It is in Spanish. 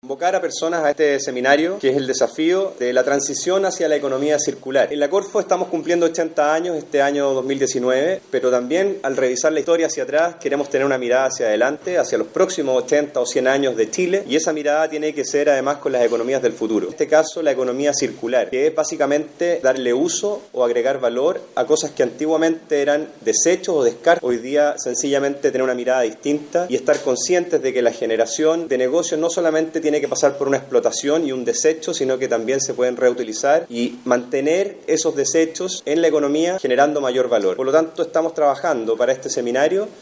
Convocar a personas a este seminario, que es el desafío de la transición hacia la economía circular. En la Corfo estamos cumpliendo 80 años este año 2019, pero también al revisar la historia hacia atrás queremos tener una mirada hacia adelante, hacia los próximos 80 o 100 años de Chile, y esa mirada tiene que ser además con las economías del futuro. En este caso, la economía circular, que es básicamente darle uso o agregar valor a cosas que antiguamente eran desechos o descartes. Hoy día sencillamente tener una mirada distinta y estar conscientes de que la generación de negocios no solamente tiene que pasar por una explotación y un desecho, sino que también se pueden reutilizar y mantener esos desechos en la economía generando mayor valor. Por lo tanto, estamos trabajando para este seminario